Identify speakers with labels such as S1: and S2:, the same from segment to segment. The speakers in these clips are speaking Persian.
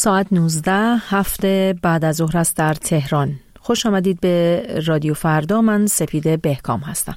S1: ساعت 19 هفته بعد از ظهر است در تهران. خوش آمدید به رادیو فردا. من سپیده بهکام هستم.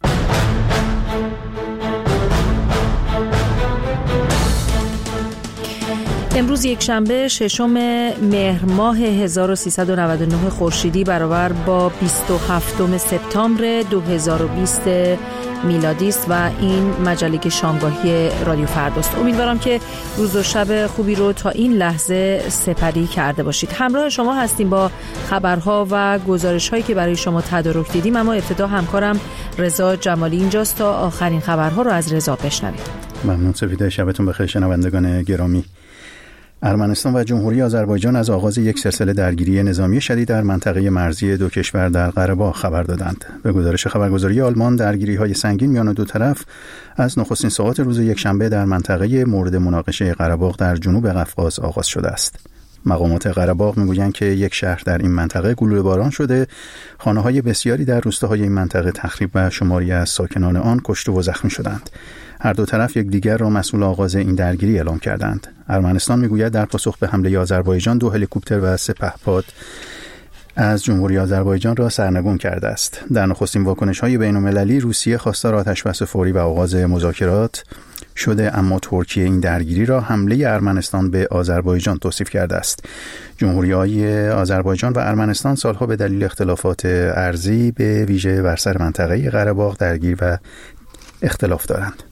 S1: امروز یک شنبه 6 مهر ماه 1399 خورشیدی برابر با 27 سپتامبر 2020 میلادی است و این مجله شامگاهی رادیو فرداست. امیدوارم که روز و شب خوبی رو تا این لحظه سپری کرده باشید. همراه شما هستیم با خبرها و گزارش‌هایی که برای شما تدارک دیدیم، اما ابتدا همکارم رضا جمالی اینجاست تا آخرین خبرها رو از رضا بشنویم.
S2: ممنون سپیده. شبتون بخیر شنوندگان گرامی. ارمنستان و جمهوری آذربایجان از آغاز یک سلسله درگیری نظامی شدید در منطقه مرزی دو کشور در قره باغ خبر دادند. به گزارش خبرگزاری آلمان، درگیری‌های سنگین میان دو طرف از نخستین ساعات روز یکشنبه در منطقه مورد مناقشه قره باغ در جنوب قفقاز آغاز شده است. مقامات قره باغ میگویند که یک شهر در این منطقه گلوله باران شده، خانه‌های بسیاری در روستاهای این منطقه تخریب و شماری از ساکنان آن کشته و زخمی شدند. هر دو طرف یکدیگر را مسئول آغاز این درگیری اعلام کردند. ارمنستان میگوید در پاسخ به حمله آذربایجان 2 هلیکوپتر و سپهپاد از جمهوری آذربایجان را سرنگون کرده است. در نخستین واکنش‌های بین‌المللی روسیه خواستار آتش‌بس فوری و آغاز مذاکرات شده، اما ترکیه این درگیری را حمله ارمنستان به آذربایجان توصیف کرده است. جمهوری‌های آذربایجان و ارمنستان سالها به دلیل اختلافات ارضی به ویژه بر سر منطقه قره باغ درگیر و اختلاف دارند.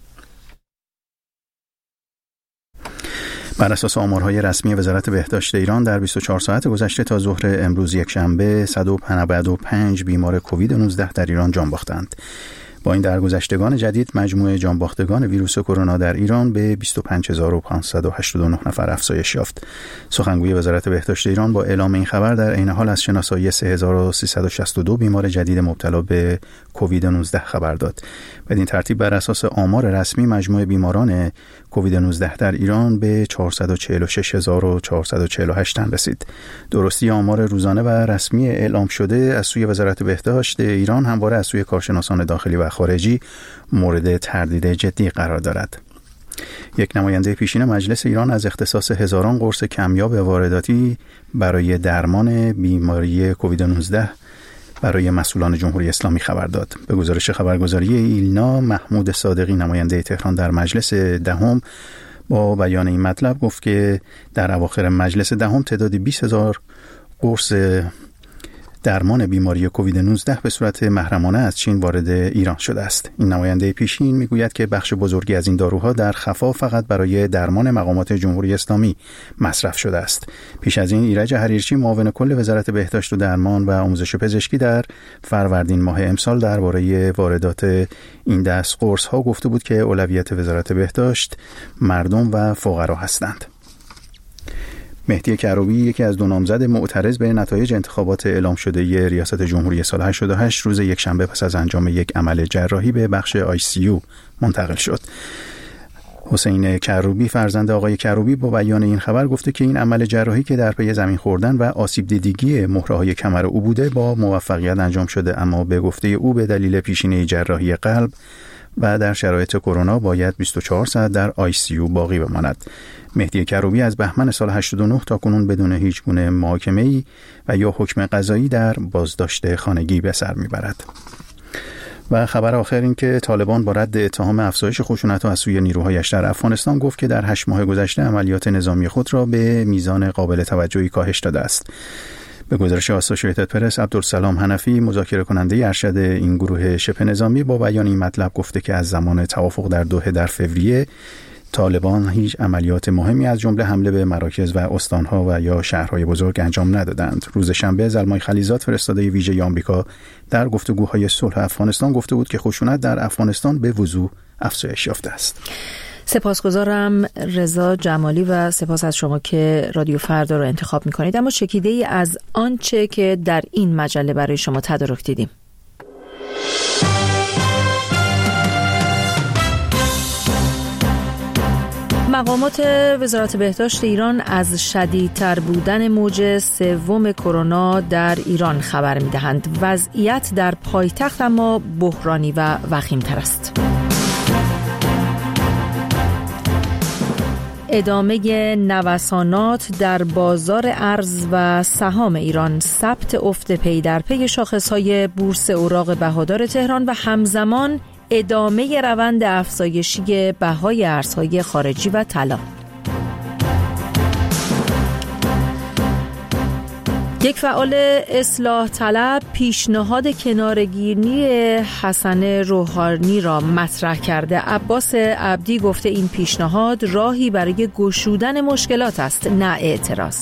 S2: بر اساس آمارهای رسمی وزارت بهداشت ایران در 24 ساعت گذشته تا ظهر امروز یکشنبه 195 بیمار کووید 19 در ایران جان باختند. با این درگذشتگان جدید مجموع جانباختگان ویروس کرونا در ایران به 25589 نفر افزایش یافت. سخنگوی وزارت بهداشت ایران با اعلام این خبر در عین حال از شناسایی 3362 بیمار جدید مبتلا به کووید 19 خبر داد. بدین ترتیب بر اساس آمار رسمی مجموع بیماران کووید 19 در ایران به 446448 تن رسید. درستی آمار روزانه و رسمی اعلام شده از سوی وزارت بهداشت ایران همواره از سوی کارشناسان داخلی و خارجی مورد تردید جدی قرار دارد. یک نماینده پیشین مجلس ایران از اختصاص هزاران قرص کمیاب وارداتی برای درمان بیماری کووید 19 برای مسئولان جمهوری اسلامی خبر داد. به گزارش خبرگزاری ایلنا، محمود صادقی نماینده تهران در مجلس دهم با بیان این مطلب گفت که در اواخر مجلس دهم تعداد 20,000 قرص درمان بیماری کووید 19 به صورت محرمانه از چین وارد ایران شده است. این نماینده پیشین میگوید که بخش بزرگی از این داروها در خفا فقط برای درمان مقامات جمهوری اسلامی مصرف شده است. پیش از این ایرج حریرچی معاون کل وزارت بهداشت و درمان و آموزش پزشکی در فروردین ماه امسال درباره واردات این دست قرص ها گفته بود که اولویت وزارت بهداشت مردم و فقرا هستند. مهدی کروبی، یکی از 2 نامزد معترض به نتایج انتخابات اعلام شده ریاست جمهوری سال 88 روز یکشنبه پس از انجام یک عمل جراحی به بخش ICU منتقل شد. حسین کروبی فرزند آقای کروبی با بیان این خبر گفته که این عمل جراحی که در پی زمین خوردن و آسیب دیدگی مهره‌های کمر او بوده با موفقیت انجام شده، اما به گفته او به دلیل پیشینه جراحی قلب و در شرایط کرونا باید 24 ساعت در ICU باقی بماند. مهدی کروبی از بهمن سال 89 تا کنون بدون هیچ گونه محاکمه‌ای و یا حکم قضایی در بازداشت خانگی به سر میبرد. و خبر آخر این که طالبان با رد اتهام افزایش خشونت‌ها از سوی نیروهایش در افغانستان گفت که در 8 ماه گذشته عملیات نظامی خود را به میزان قابل توجهی کاهش داده است. به گزارش آسوشییتد پرس، عبدالسلام حنفی، مذاکره کننده ارشد این گروه شبه نظامی، با بیان این مطلب گفته که از زمان توافق در دوحه در فوریه طالبان هیچ عملیات مهمی از جمله حمله به مراکز و استانها و یا شهرهای بزرگ انجام ندادند. روز شنبه زلمای خلیزاد، فرستاده ویژه آمریکا در گفتگوهای صلح افغانستان، گفته بود که خشونت در افغانستان به وضوح افزایش یافته است.
S1: سپاسگزارم رضا جمالی و سپاس از شما که رادیو فردا رو انتخاب می‌کنید. اما چکیده‌ای از آنچه که در این مجله برای شما تدارک دیدیم. مقامات وزارت بهداشت ایران از شدیدتر بودن موج 3 کرونا در ایران خبر می‌دهند. وضعیت در پایتخت اما بحرانی و وخیم‌تر است. ادامه نوسانات در بازار ارز و سهام ایران، ثبت افت پی در پی شاخص‌های بورس اوراق بهادار تهران و همزمان ادامه روند افزایشی بهای ارزهای خارجی و طلا. یک فعال اصلاح طلب پیشنهاد کنارگیری حسن روحانی را مطرح کرده. عباس عبدی گفته این پیشنهاد راهی برای گشودن مشکلات است، نه اعتراض.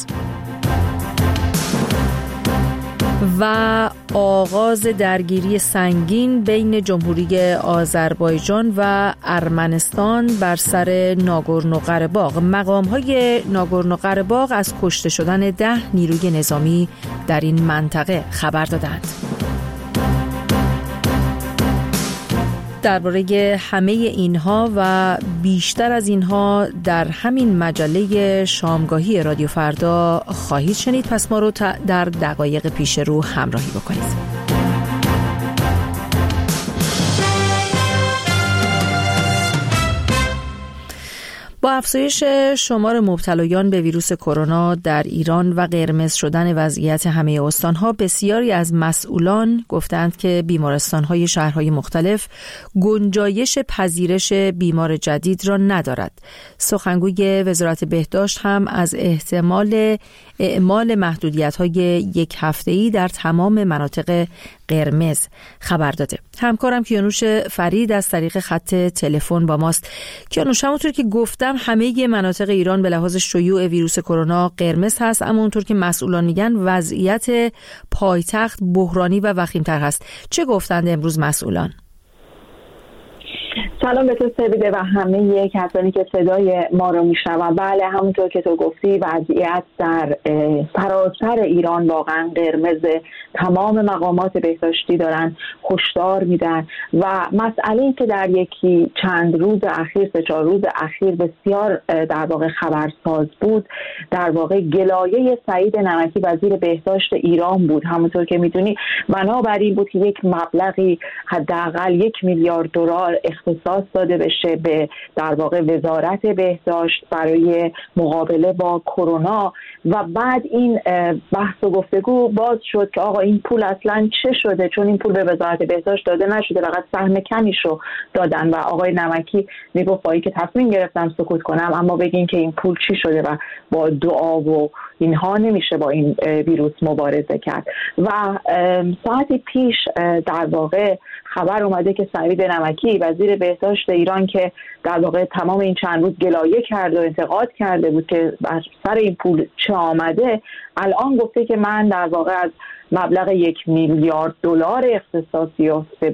S1: و آغاز درگیری سنگین بین جمهوری آذربایجان و ارمنستان بر سر ناگورنو قره‌باغ. مقام‌های ناگورنو قره‌باغ از کشته شدن 10 نیروی نظامی در این منطقه خبر دادند. درباره همه اینها و بیشتر از اینها در همین مجله شامگاهی رادیو فردا خواهید شنید، پس ما رو در دقایق پیش رو همراهی بکنید. با افزایش شمار مبتلایان به ویروس کرونا در ایران و قرمز شدن وضعیت همه استان‌ها، بسیاری از مسئولان گفتند که بیمارستان‌های شهرهای مختلف گنجایش پذیرش بیمار جدید را ندارد. سخنگوی وزارت بهداشت هم از احتمال اعمال محدودیت‌های یک هفته‌ای در تمام مناطق قرمز خبر داده. همکارم کیانوش فرید از طریق خط تلفن با ماست. کیانوش، همونطور که گفتم همه مناطق ایران به لحاظ شیوع ویروس کرونا قرمز هست، اما اونطور که مسئولان میگن وضعیت پایتخت بحرانی و وخیم‌تر هست. چه گفتند امروز مسئولان؟
S3: سلام به تو سبیده و همه کسانی که صدای ما رو میشنون. بله، همونطور که تو گفتی وضعیت در سراسر ایران واقعا قرمز. تمام مقامات بهداشتی دارن هشدار میدن و مسئله این که در یکی چند روز اخیر، 3-4 روز اخیر بسیار در واقع خبرساز بود، در واقع گلایه سعید نمکی وزیر بهداشت ایران بود. همونطور که میدونی بنابراین بود که یک مبلغی حداقل 1 میلیارد دلار اختصاص داده بشه به در واقع وزارت بهداشت برای مقابله با کرونا و بعد این بحث و گفتگو باز شد که آقا این پول اصلا چه شده، چون این پول به وزارت بهداشت داده نشده، فقط سهم کمیشو دادن و آقای نمکی میگفت با اینکه تصمیم گرفتم سکوت کنم اما بگین که این پول چی شده و با دعا و اینها نمیشه با این ویروس مبارزه کرد. و ساعتی پیش در واقع خبر اومده که سعید نمکی وزیر بهداشت ایران که در واقع تمام این چند روز گلایه کرد و انتقاد کرده بود که بر سر این پول چه آمده، الان گفته که من در واقع از مبلغ 1 میلیارد دلار اختصاصی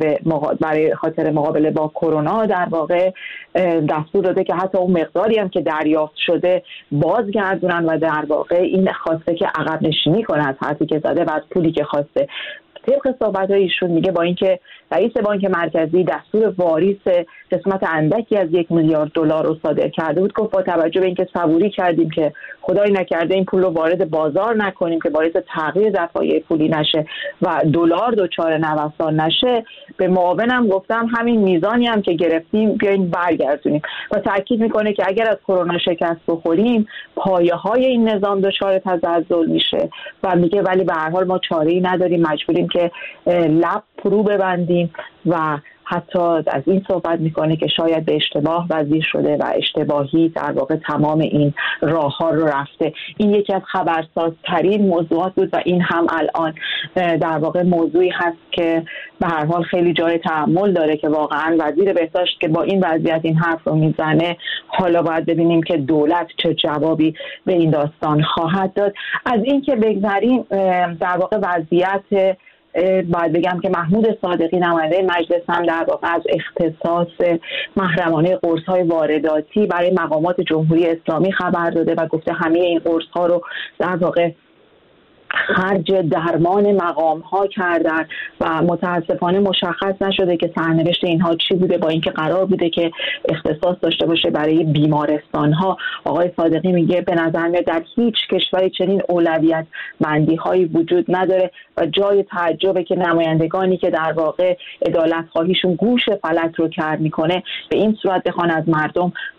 S3: برای خاطر مقابله با کرونا در واقع دستور داده که حتی اون مقداری هم که دریافت شده بازگردونن و در واقع این خواسته که عقب نشینی کنه از حرفی که زده و از پولی که خواسته. طبق صحبت‌های ایشون میگه با اینکه رئیس بانک مرکزی دستور واریز قسمت اندکی از 1 میلیارد دلار رو صادر کرده بود، گفت با توجه به اینکه صبوری کردیم که خدای نکرده این پول رو وارد بازار نکنیم که باعث تغییر دفعه پولی نشه و دلار دچار نوسان نشه، به معاونم گفتم همین میزانی هم که گرفتیم بیاین برگردونیم و تاکید میکنه که اگر از کرونا شکست بخوریم پایه‌های این نظام دچار تزلزل میشه و میگه ولی به هر حال ما چاره‌ای نداریم، مجبوریم که لب فرو ببندیم و حتی از این صحبت میکنه که شاید به اشتباه وزیر شده و اشتباهی در واقع تمام این راه ها رو رفته. این یکی از خبرسازترین موضوعات بود و این هم الان در واقع موضوعی هست که به هر حال خیلی جای تأمل داره که واقعا وزیر بهداشت که با این وضعیت این حرف رو میزنه، حالا باید ببینیم که دولت چه جوابی به این داستان خواهد داد. از این که بگذریم در واقع وضعیت باید بگم که محمود صادقی نماینده مجلس هم در واقع از اختصاص محرمانه قرص‌های وارداتی برای مقامات جمهوری اسلامی خبر داده و گفته همه این قرص‌ها رو در واقع خرج درمان مقام ها کردن و متاسفانه مشخص نشده که سرنوشت اینها چی بوده، با اینکه قرار بوده که اختصاص داشته باشه برای بیمارستان ها. آقای صادقی میگه به نظر میاد در هیچ کشوری چنین اولویت بندی هایی وجود نداره و جای تعجبه که نمایندگانی که در واقع عدالت خواهیشون گوش فلک رو کر میکنه به این صورت بخوان از مردم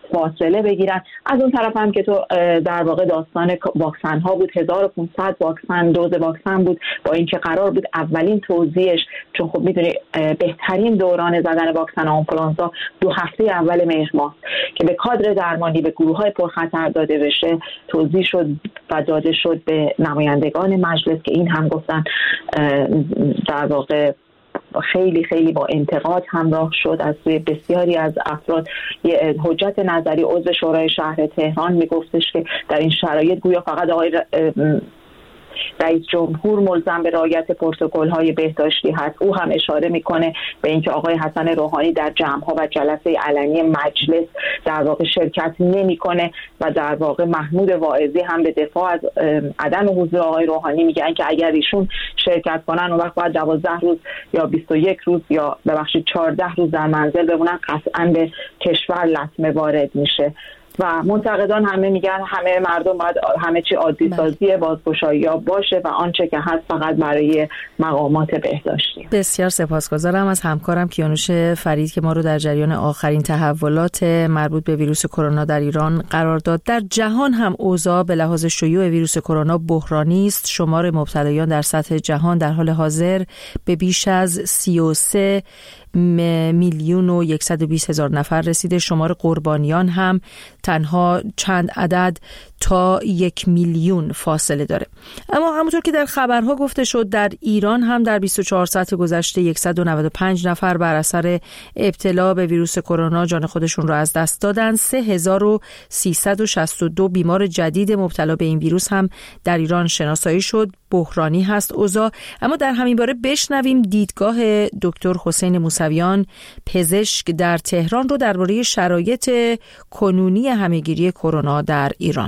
S3: فاصله بگیرن. از اون طرف هم که تو در واقع داستان واکسن ها بود، 1500 واکسن دوز واکسن بود، با اینکه قرار بود اولین توزیعش، چون خب میدونی بهترین دوران زدن واکسن آنفولانزا 2 هفته اول مهر ماه که به کادر درمانی به گروه های پرخطر داده بشه، توزیع شد و داده شد به نمایندگان مجلس که این هم گفتن در واقع خیلی خیلی با انتقاد همراه شد از سوی بسیاری از افراد. حجت نظری عضو شورای شهر تهران میگفتش که در این شرایط گویا فقط آقای رئیس جمهور ملزم به رعایت پروتکل‌های بهداشتی هست. او هم اشاره میکنه به اینکه آقای حسن روحانی در جمع‌ها و جلسه علنی مجلس در واقع شرکت نمیکنه و در واقع محمود واعظی هم به دفاع از عدم حضور آقای روحانی میگن که اگر ایشون شرکت کنن اون وقت باید 12 روز یا 21 روز یا ببخشید 14 روز در منزل بمونن، قطعاً به کشور لطمه وارد میشه. و منتقدان همه میگن همه مردم باید همه چی عادی سازی بازگشایی باشه و آنچه که هست فقط برای مقامات بهداشتی.
S1: بسیار سپاسگزارم از همکارم کیانوش فرید که ما رو در جریان آخرین تحولات مربوط به ویروس کرونا در ایران قرار داد. در جهان هم اوضاع به لحاظ شیوع ویروس کرونا بحرانی است. شمار مبتلایان در سطح جهان در حال حاضر به بیش از 33 میلیون و 120,000 نفر رسیده. شمار قربانیان هم تنها چند عدد تا 1 میلیون فاصله داره. اما همونطور که در خبرها گفته شد در ایران هم در 24 ساعت گذشته 195 نفر بر اثر ابتلا به ویروس کرونا جان خودشون رو از دست دادن. 3362 بیمار جدید مبتلا به این ویروس هم در ایران شناسایی شد. بحرانی هست اوضاع. اما در همین باره بشنویم دیدگاه دکتر حسین موسویان پزشک در تهران رو درباره شرایط کنونی همهگیری کرونا در ایران.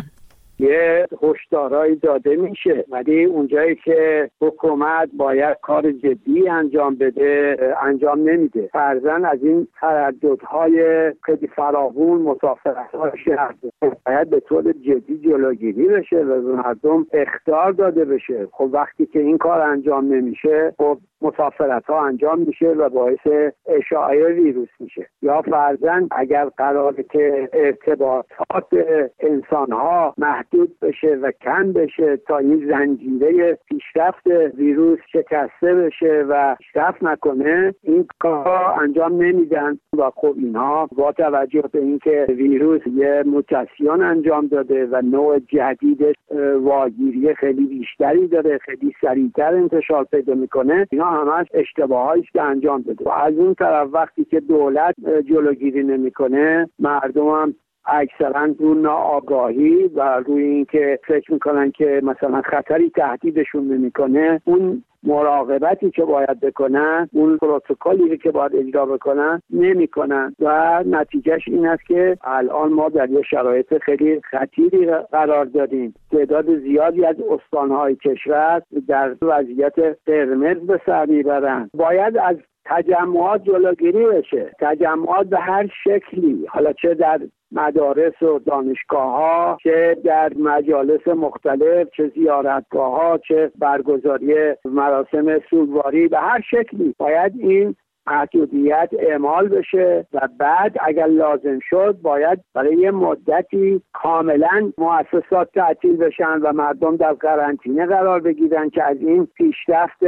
S4: یه هشدارایی داده میشه ولی اونجایی که حکومت باید کار جدی انجام بده انجام نمیده. فرضاً از این ترددهای خیلی فراوون مسافرت‌های شهر باید به طور جدی جلوگیری بشه و مردم اخطار داده بشه. خب وقتی که این کار انجام نمیشه خب مسافرت‌ها انجام میشه و باعث اشاعه ویروس میشه. یا فرضاً اگر قراره که ارتباطات انسان‌ها محدود بشه و کم بشه تا این زنجیره پیشرفت ویروس شکسته بشه و پیشرفت نکنه، این کار انجام نمیدن و خب اینها با توجه به اینکه ویروس یه موتاسیون انجام داده و نوع جدیدش واگیری خیلی بیشتری داره، خیلی سریعتر انتشار پیدا میکنه، اینا همش اشتباهایی که انجام داده. و از اون طرف وقتی که دولت جلوگیری نمیکنه مردم هم اکثرا رو ناآگاهی و روی این که فکر میکنن که مثلا خطری تهدیدشون نمیکنه، اون مراقبتی که باید بکنن، اون پروتکلی که باید اجرا بکنن نمیکنن و نتیجهش این است که الان ما در یه شرایط خیلی خطیری قرار داریم. تعداد زیادی از استانهای کشور در وضعیت قرمز به سر میبرن. باید از تجمعات جلوگیری بشه. تجمعات به هر شکلی، حالا چه در مدارس و دانشگاه‌ها، چه در مجالس مختلف، چه زیارتگاه‌ها، چه برگزاری مراسم سوگواری، به هر شکلی باید این محدودیت اعمال بشه و بعد اگر لازم شد باید برای یه مدتی کاملا مؤسسات تعطیل بشن و مردم در قرنطینه قرار بگیرن که از این پیشرفت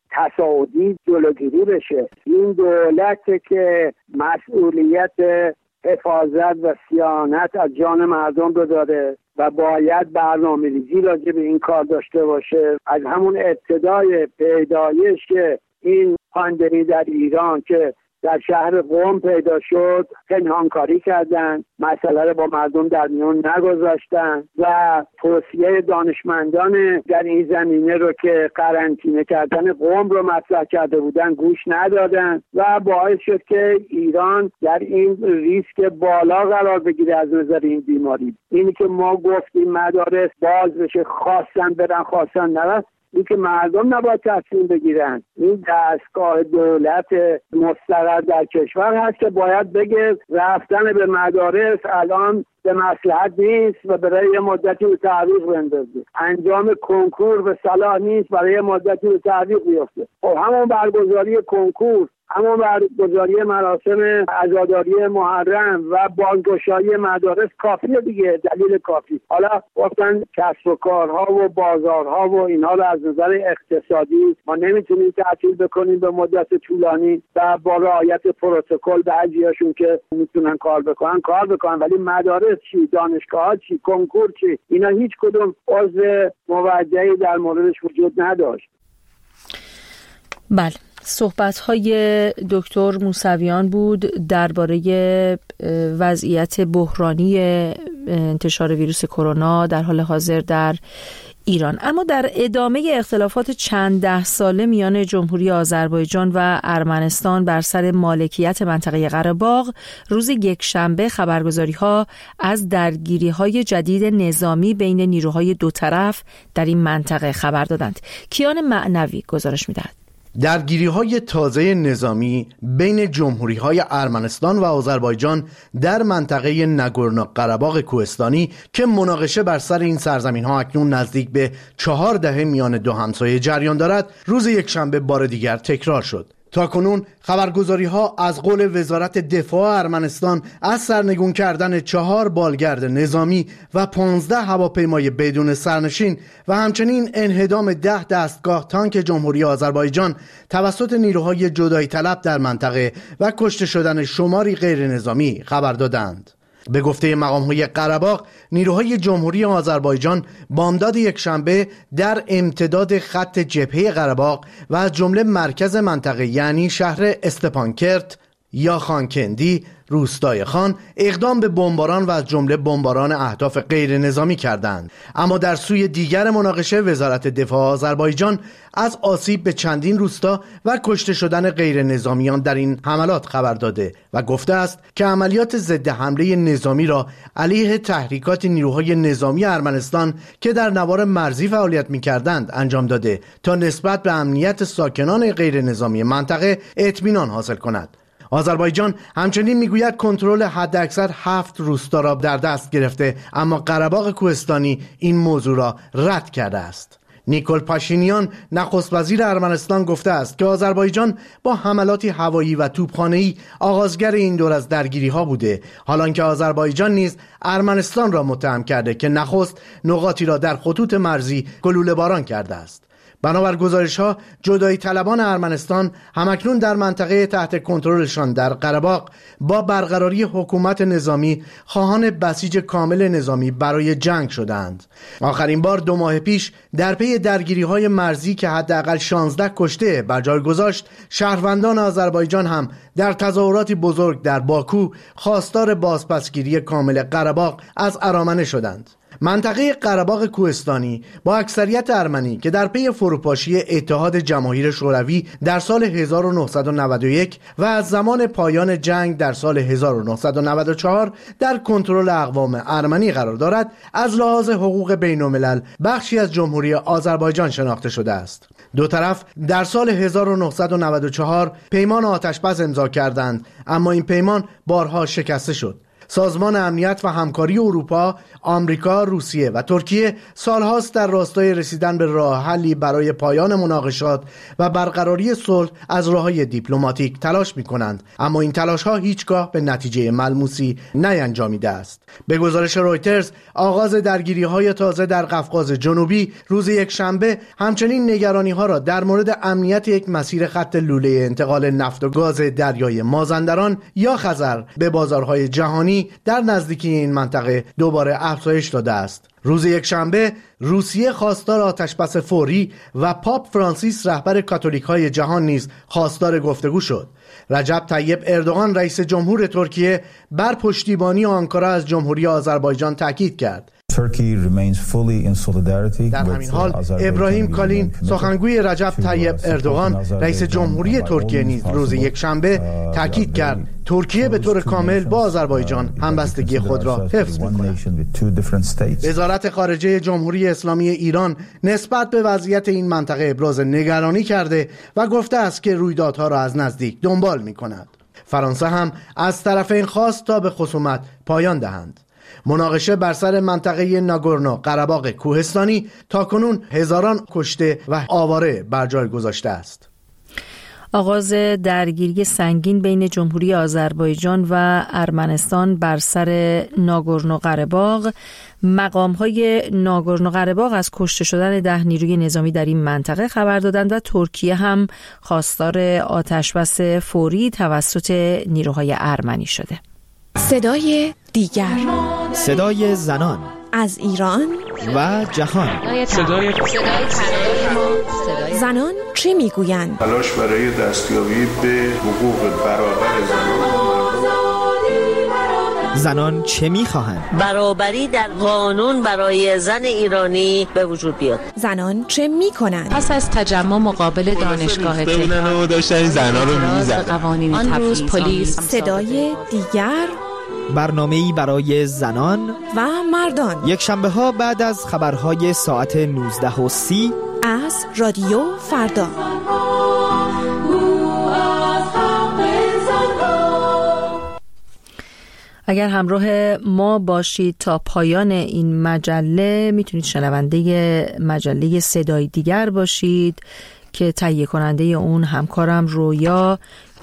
S4: تصاعدی جلوگیری بشه. این دولت که مسئولیت حفاظت و صیانت از جان مردم رو داره و باید برنامه‌ریزی راجع به این کار داشته باشه. از همون ابتدای پیدایش این پاندمی در ایران که در شهر قم پیدا شد پنهانکاری کردن، مسئله رو با مردم در میون نگذاشتن و توصیه دانشمندان در این زمینه رو که قرنطینه کردن قم رو مطرح کرده بودن گوش ندادن و باعث شد که ایران در این ریسک بالا قرار بگیره از نظر این بیماری. اینی که ما گفتیم مدارس باز بشه، خواستن برن خواستن نرن، این که مردم نباید تصمیم بگیرن. این دستگاه دولت مستقر در کشور هست که باید بگه رفتن به مدارس الان به مصلحت نیست و برای یه مدتی به تعویق بندازه. انجام کنکور به صلاح نیست برای یه مدتی به تعویق بیفته. خب همون برگزاری کنکور، اما برگزاری مراسم عزاداری محرم و بازگشایی مدارس کافیه دیگه، دلیل کافی. حالا گفتن کسب و کارها و بازارها و اینها رو از نظر اقتصادی ما نمیتونیم تعطیل بکنیم به مدت طولانی و با رعایت پروتکل بعضیاشون که میتونن کار بکنن، ولی مدارس چی، دانشگاه‌ها چی، کنکور چی، اینا هیچ کدوم عضو موجهی در موردش وجود نداشت.
S1: بله، صحبت‌های دکتر موسویان بود درباره وضعیت بحرانی انتشار ویروس کرونا در حال حاضر در ایران. اما در ادامه اختلافات چند ده ساله میان جمهوری آذربایجان و ارمنستان بر سر مالکیت منطقه قره باغ، روز یکشنبه خبرگزاری‌ها از درگیری‌های جدید نظامی بین نیروهای دو طرف در این منطقه خبر دادند. کیان معنوی گزارش می‌دهد.
S5: درگیری‌های تازه نظامی بین جمهوری‌های ارمنستان و آذربایجان در منطقه ناگورنو قره‌باغ کوهستانی که مناقشه بر سر این سرزمین‌ها اکنون نزدیک به 4 دهه میان دو همسایه جریان دارد، روز یکشنبه بار دیگر تکرار شد. تاکنون خبرگزاری‌ها از قول وزارت دفاع ارمنستان از سرنگون کردن 4 بالگرد نظامی و 15 هواپیمای بدون سرنشین و همچنین انهدام 10 دستگاه تانک جمهوری آذربایجان توسط نیروهای جدایی طلب در منطقه و کشته شدن شماری غیر نظامی خبر دادند. به گفته مقام‌های قره‌باغ، نیروهای جمهوری آذربایجان بامداد یکشنبه در امتداد خط جبهه قره‌باغ و از جمله مرکز منطقه یعنی شهر استپانکرت یا خانکندی روستای خان اقدام به بمباران و از جمله بمباران اهداف غیر نظامی کردند. اما در سوی دیگر مناقشه وزارت دفاع آذربایجان از آسیب به چندین روستا و کشته شدن غیر نظامیان در این حملات خبر داده و گفته است که عملیات ضد حمله نظامی را علیه تحریکات نیروهای نظامی ارمنستان که در نوار مرزی فعالیت می‌کردند انجام داده تا نسبت به امنیت ساکنان غیر نظامی منطقه اطمینان حاصل کند. آذربایجان همچنین میگوید کنترل حداکثر 7 روستا را در دست گرفته، اما قره‌باغ کوهستانی این موضوع را رد کرده است. نیکول پاشینیان نخست وزیر ارمنستان گفته است که آذربایجان با حملاتی هوایی و توپخانه‌ای آغازگر این دور از درگیری‌ها بوده، حالانکه آذربایجان نیز ارمنستان را متهم کرده که نخست نقاطی را در خطوط مرزی گلوله باران کرده است. بنابر گزارش‌ها جدایی طلبان ارمنستان همکنون در منطقه تحت کنترلشان در قره‌باغ با برقراری حکومت نظامی خواهان بسیج کامل نظامی برای جنگ شدند. آخرین بار 2 ماه پیش در پی درگیری‌های مرزی که حداقل 16 کشته بر جای گذاشت، شهروندان آذربایجان هم در تظاهراتی بزرگ در باکو خواستار بازپسگیری کامل قره‌باغ از ارامنه شدند. منطقه قره‌باغ کوهستانی با اکثریت ارمنی که در پی فروپاشی اتحاد جماهیر شوروی در سال 1991 و از زمان پایان جنگ در سال 1994 در کنترل اقوام ارمنی قرار دارد، از لحاظ حقوق بین‌الملل بخشی از جمهوری آذربایجان شناخته شده است. دو طرف در سال 1994 پیمان آتش‌بس امضا کردند، اما این پیمان بارها شکسته شد. سازمان امنیت و همکاری اروپا، آمریکا، روسیه و ترکیه سالهاست در راستای رسیدن به راه حلی برای پایان مناقشات و برقراری صلح از راه‌های دیپلماتیک تلاش می‌کنند، اما این تلاش‌ها هیچگاه به نتیجه ملموسی نینجامیده است. به گزارش رویترز، آغاز درگیری‌های تازه در قفقاز جنوبی روز یکشنبه همچنین نگرانی‌ها را در مورد امنیت یک مسیر خط لوله انتقال نفت و گاز دریای مازندران یا خزر به بازارهای جهانی در نزدیکی این منطقه دوباره افزایش داده است. روز یکشنبه روسیه خواستار آتش‌بس فوری و پاپ فرانسیس رهبر کاتولیک‌های جهان نیز خواستار گفتگو شد. رجب طیب اردوغان رئیس جمهور ترکیه بر پشتیبانی آنکارا از جمهوری آذربایجان تاکید کرد. در همین حال ابراهیم کالین سخنگوی رجب طیب اردوغان رئیس جمهوری ترکیه نیز روز یکشنبه تاکید کرد ترکیه به طور کامل با آذربایجان همبستگی خود را حفظ می‌کند. وزارت خارجه جمهوری اسلامی ایران نسبت به وضعیت این منطقه ابراز نگرانی کرده و گفته است که رویدادها را از نزدیک دنبال می‌کند. فرانسه هم از طرفین خواست تا به خصومت پایان دهند. مناقشه بر سر منطقه ناگورنو قره‌باغ کوهستانی تاکنون هزاران کشته و آواره بر جای گذاشته است.
S1: آغاز درگیری سنگین بین جمهوری آذربایجان و ارمنستان بر سر ناگورنو قره‌باغ. مقام‌های ناگورنو قره‌باغ از کشته شدن 10 نیروی نظامی در این منطقه خبر دادند و ترکیه هم خواستار آتشبس فوری توسط نیروهای ارمنی شده.
S6: صدای دیگر،
S7: صدای زنان
S6: از ایران
S7: و جهان.
S8: صدای
S6: زنان چه میگویند؟
S9: تلاش برای دستیابی به حقوق برابر
S7: زنان چه میخواهند؟
S10: برابری در قانون برای زن ایرانی به وجود بیاد.
S6: زنان چه میکنند؟
S11: پس از تجمع مقابل دانشگاه
S8: تهران داشتن زنان رو میزدن.
S11: آن روز پلیس.
S6: صدای دیگر،
S7: برنامه‌ای برای زنان
S6: و مردان،
S7: یک شنبه ها بعد از خبرهای ساعت 19:30
S6: از رادیو فردا.
S1: اگر همراه ما باشید تا پایان این مجله، میتونید شنونده مجله صدای دیگر باشید که تهیه کننده اون همکارم رویا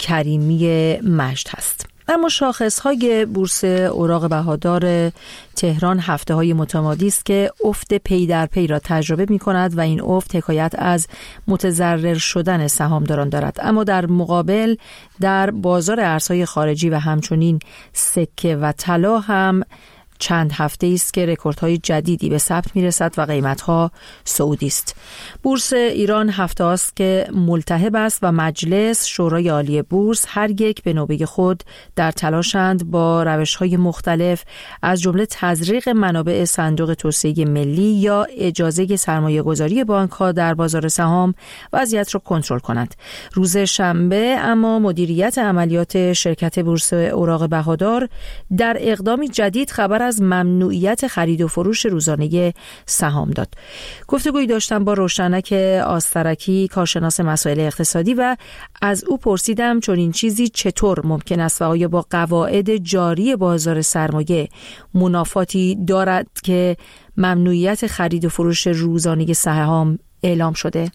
S1: کریمی مجد هست. اما شاخص‌های بورس اوراق بهادار تهران هفته‌های متمادی است که افت پی در پی را تجربه می‌کند و این افت حکایت از متضرر شدن سهامداران دارد. اما در مقابل در بازار ارزهای خارجی و همچنین سکه و طلا هم چند هفته است که رکوردهای جدیدی به ثبت میرسد و قیمتها صعودی است. بورس ایران هفته است که ملتهب است و مجلس، شورای عالی بورس هر یک به نوبه خود در تلاشند با روش‌های مختلف از جمله تزریق منابع صندوق توسعه ملی یا اجازه سرمایه‌گذاری بانک‌ها در بازار سهام وضعیت را کنترل کنند. روز شنبه اما مدیریت عملیات شرکت بورس اوراق بهادار در اقدامی جدید خبر از ممنوعیت خرید و فروش روزانه سهام داد. گفتگویی داشتم با روشنک آسترکی، کارشناس مسائل اقتصادی، و از او پرسیدم چون این چیزی چطور ممکن است و آیا با قواعد جاری بازار سرمایه منافاتی دارد که ممنوعیت خرید و فروش روزانه سهام اعلام شده؟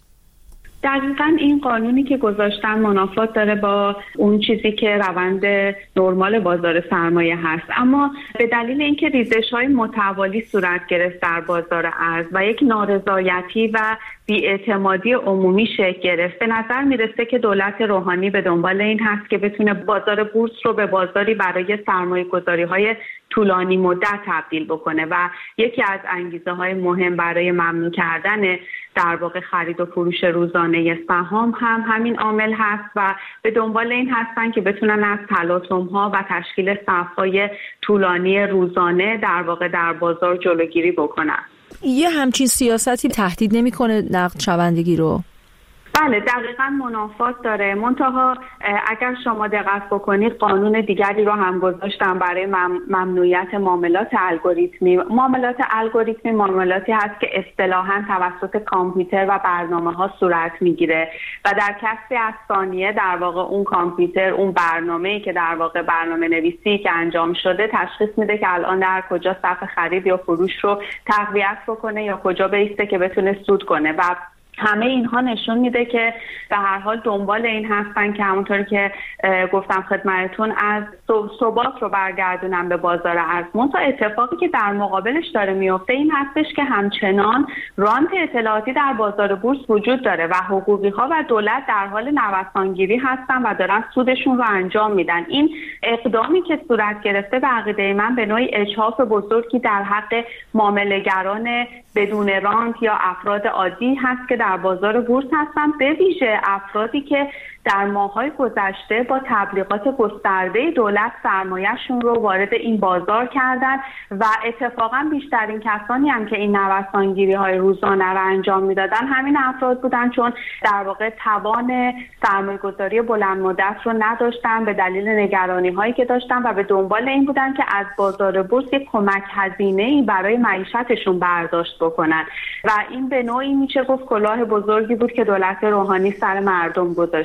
S3: دقیقاً این قانونی که گذاشتن منافات داره با اون چیزی که روند نرمال بازار سرمایه هست، اما به دلیل اینکه ریزش‌های متوالی صورت گرفت در بازار ارز و یک نارضایتی و بی‌اعتمادی عمومی شکل گرفت، به نظر میرسه که دولت روحانی به دنبال این هست که بتونه بازار بورس رو به بازاری برای سرمایه‌گذاری‌های طولانی مدت تبدیل بکنه و یکی از انگیزه‌های مهم برای ممنوع کردن در واقع خرید و فروش روزانه سهام هم همین عامل هست و به دنبال این هستن که بتونن از تلاطم‌ها و تشکیل صف‌های طولانی روزانه در واقع در بازار جلوگیری بکنن.
S1: یه همچین سیاستی تهدید نمی‌کنه نقد شوندگی رو؟
S3: بله، دقیقاً منافات داره. منتها اگر شما دقت بکنید قانون دیگری رو هم گذاشتن برای ممنوعیت معاملات الگوریتمی. معاملات الگوریتمی معاملاتی هست که اصطلاحاً توسط کامپیوتر و برنامه‌ها صورت میگیره و در کسری از ثانیه در واقع اون کامپیوتر، اون برنامه‌ای که در واقع برنامه نویسی که انجام شده تشخیص میده که الان در کجا صف خرید یا فروش رو تقویت بکنه یا کجا بیسته که بتونه سود کنه و همه اینها نشون میده که به هر حال دنبال این هستن که همونطوری که گفتم خدمتتون از ثبات رو برگردونن به بازار ارز. منتها اتفاقی که در مقابلش داره میفته این هستش که همچنان رانت اطلاعاتی در بازار بورس وجود داره و حقوقی ها و دولت در حال نوسانگیری هستن و دارن سودشون رو انجام میدن. این اقدامی که صورت گرفته به عقیده من به نوعی اجحاف بزرگی در حق معامله‌گران بدون رانت یا افراد عادی هست که در بازار بورس هستن، به ویژه افرادی که در ماه‌های گذشته با تبلیغات گسترده دولت سرمایه‌شون رو وارد این بازار کردن و اتفاقا بیشترین کسانی هم که این نوسانگیری‌های روزانه رو انجام میدادن همین افراد بودن، چون در واقع توان سرمایه‌گذاری بلند مدت رو نداشتن به دلیل نگرانی‌هایی که داشتن و به دنبال این بودن که از بازار بورس یک کمک هزینه‌ای برای معیشتشون برداشت بکنن و این به نوعی میشه گفت کلاه بزرگی بود که دولت روحانی سر مردم گذاشته.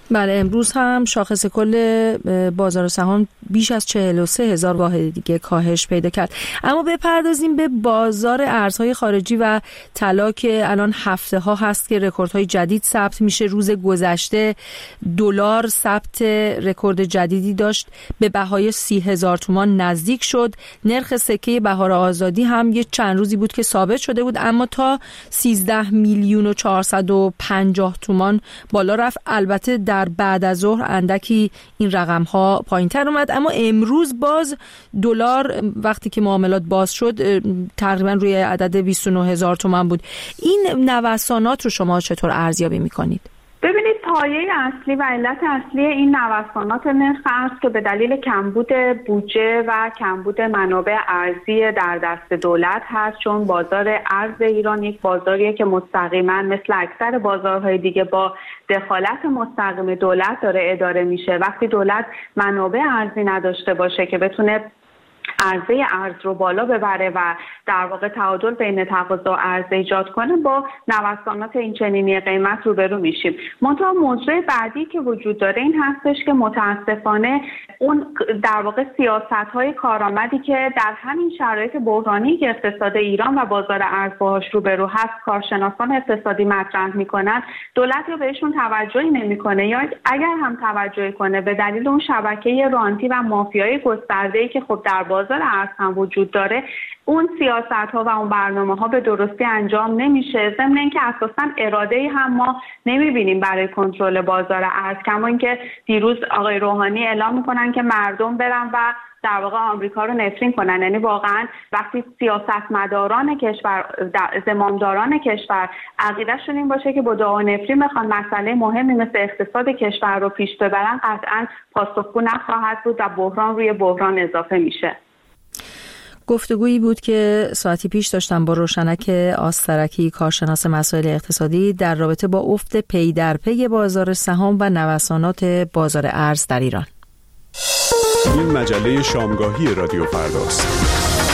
S1: بله، امروز هم شاخص کل بازار سهام بیش از 43,000 واحد دیگه کاهش پیدا کرد. اما بپردازیم به بازار ارزهای خارجی و طلا که الان هفته ها هست که رکوردهای جدید ثبت میشه. روز گذشته دلار ثبت رکورد جدیدی داشت، به بهای 30,000 تومان نزدیک شد. نرخ سکه بهار آزادی هم یه چند روزی بود که ثابت شده بود، اما تا 13,450,000 تومان بالا رفت. البته در بعد از ظهر اندکی این رقم ها پایین تر اومد، اما امروز باز دلار وقتی که معاملات باز شد تقریبا روی عدد 29,000 تومان بود. این نوسانات رو شما چطور ارزیابی میکنید؟
S3: ببینید، پایه اصلی و علت اصلی این نوسانات نرخ ارز که به دلیل کمبود بودجه و کمبود منابع ارزی در دست دولت هست، چون بازار ارز ایران یک بازاریه که مستقیما مثل اکثر بازارهای دیگه با دخالت مستقیم دولت داره اداره میشه. وقتی دولت منابع ارزی نداشته باشه که بتونه عرضه ارز رو بالا ببره و در واقع تعادل بین تقاضا و عرضه ایجاد کنه، با نوسانات این چنینی قیمت روبرو میشیم. منتها موضوع بعدی که وجود داره این هستش که متاسفانه اون در واقع سیاست‌های کارآمدی که در همین شرایط بحرانی که اقتصاد ایران و بازار ارز باهاش روبرو هست کارشناسان اقتصادی مطرح میکنن، دولت یا بهشون توجهی نمیکنه، یا اگر هم توجه کنه به دلیل اون شبکه رانتی و مافیای گسترده‌ای که خب در بازار ارز هم وجود داره، اون سیاست‌ها و اون برنامه‌ها به درستی انجام نمیشه. ضمن اینکه اساساً اراده‌ای هم ما نمی‌بینیم برای کنترل بازار ارز، کما اینکه دیروز آقای روحانی اعلام می‌کنن که مردم برن و در واقع آمریکا رو نفرین کنن. یعنی واقعاً وقتی سیاستمداران کشور، زمامداران کشور عقیده‌شون این باشه که با دعا و نفرین بخوان مسئله مهمی مثل اقتصاد کشور رو پیش ببرن، قطعاً پاسخگو نخواهد بود و بحران روی بحران اضافه میشه.
S1: گفتگویی بود که ساعتی پیش داشتم با روشنک آسترکی، کارشناس مسائل اقتصادی، در رابطه با افت پی در پی بازار سهام و نوسانات بازار ارز در ایران.
S12: این مجله شامگاهی رادیو فرداست.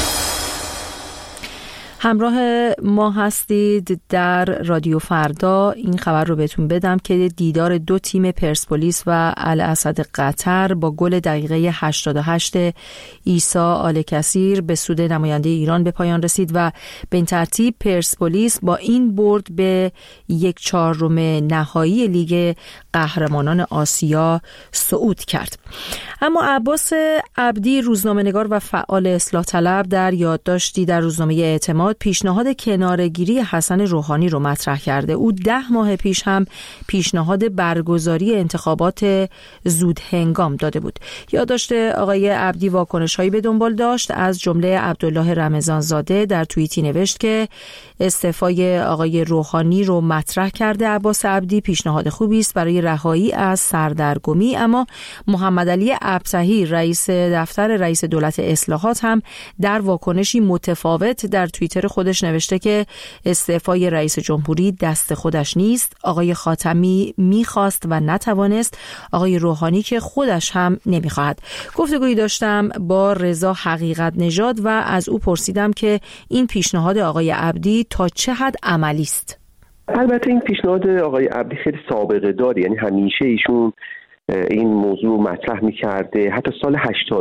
S1: همراه ما هستید در رادیو فردا. این خبر رو بهتون بدم که دیدار دو تیم پرسپولیس و الاسد قطر با گل دقیقه 88 عیسی آل کثیر به سود نماینده ایران به پایان رسید و به این ترتیب پرسپولیس با این برد به 1/4 نهایی لیگ قهرمانان آسیا صعود کرد. اما عباس عبدی، روزنامه‌نگار و فعال اصلاح طلب، در یادداشتی در روزنامه اعتماد پیشنهاد کناره‌گیری حسن روحانی رو مطرح کرده. او 10 ماه پیش هم پیشنهاد برگزاری انتخابات زود هنگام داده بود. یادداشت آقای عبدی واکنش‌هایی به دنبال داشت. از جمله عبدالله رمضانزاده در توییتی نوشت که استعفای آقای روحانی رو مطرح کرده عباس عبدی، پیشنهاد خوبی است برای رهایی از سردرگمی. اما محمد علی ابطحی، رئیس دفتر رئیس دولت اصلاحات، هم در واکنشی متفاوت در توییتر خودش نوشته که استعفای رئیس جمهوری دست خودش نیست. آقای خاتمی میخواست و نتوانست، آقای روحانی که خودش هم نمیخواهد. گفتگویی داشتم با رضا حقیقت نژاد و از او پرسیدم که این پیشنهاد آقای عبدی تا چه حد عملی است.
S13: البته این پیشنهاد آقای عبدی خیلی سابقه داره، یعنی همیشه ایشون این موضوع مطرح می‌کرده. حتی سال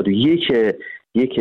S13: 81 یک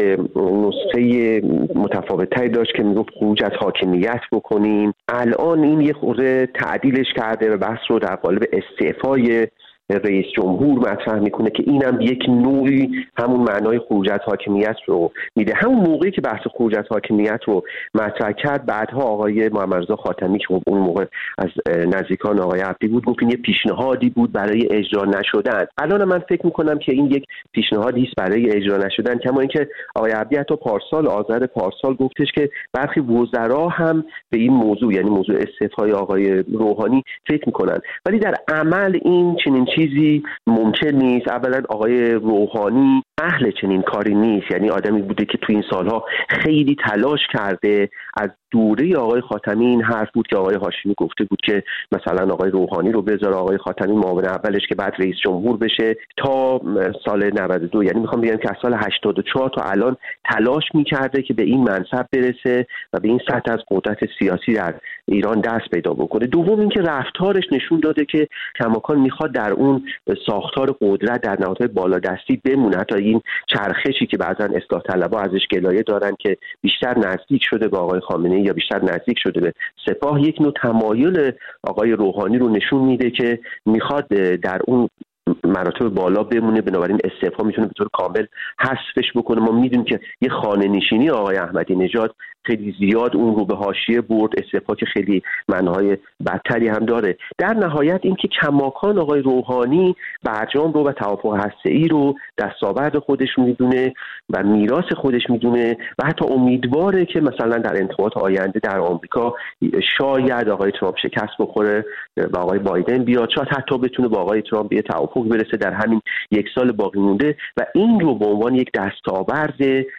S13: نسخه متفاوت‌تری داشت که میگفت خروج از حاکمیت بکنیم. الان این یه خورده تعدیلش کرده و بحث رو در قالب استعفای رئیس جمهور مطرح میکنه که اینم یک نوعی همون معنای خروج از حاکمیت رو میده. همون موقعی که بحث خروج از حاکمیت رو مطرح کرد، بعدها آقای محمدرضا خاتمی که اون موقع از نزدیکان آقای عبدی بود، گفت این یه پیشنهادی بود برای اجرا نشدن. الان من فکر میکنم که این یک پیشنهادی است برای اجرا نشدن، کما اینکه آقای عبدی حتی پارسال، آذر پارسال، گفتش که برخی وزرا هم به این موضوع، یعنی موضوع استعفای آقای روحانی، فکر میکنن. ولی در عمل این چنین چیزی ممکن نیست. اولا آقای روحانی اهل چنین کاری نیست، یعنی آدمی بوده که تو این سالها خیلی تلاش کرده. از دوره آقای خاتمی این حرف بود که آقای هاشمی گفته بود که مثلا آقای روحانی رو بذاره آقای خاتمی معاون اولش که بعد رئیس جمهور بشه، تا سال 92. یعنی میخوام بگم که از سال 84 تا الان تلاش میکرده که به این منصب برسه و به این سطح از قدرت سیاسی در ایران دست پیدا بکنه. دوم اینکه رفتارش نشون داده که کماکان میخواد در اون ساختار قدرت در نهادهای بالادستی بمونه. حتی این چرخشی که بعضا اصلاح طلبها ازش گلایه دارن که بیشتر نزدیک شده به آقای خامنه‌ای یا بیشتر نزدیک شده به سپاه، یک نوع تمایل آقای روحانی رو نشون میده که میخواد در اون مراتب بالا بمونه، بنابراین استعفا میتونه به طور کامل حذفش بکنه. ما میدونیم که یه خانه نشینی آقای احمدی نژاد خیلی زیاد اون رو به حاشیه برد، استعفا که خیلی معناهای بدتری هم داره. در نهایت اینکه کماکان آقای روحانی برجام رو و توافق هسته‌ای رو دستاورد خودش میدونه و میراث خودش میدونه و حتی امیدواره که مثلا در انتخابات آینده در آمریکا شاید آقای ترامپ شکست بخوره و آقای بایدن بیاد، شاید حتی بتونه با آقای ترامپ به توافق برسه در همین یک سال باقی مونده و این رو به عنوان یک دستاورد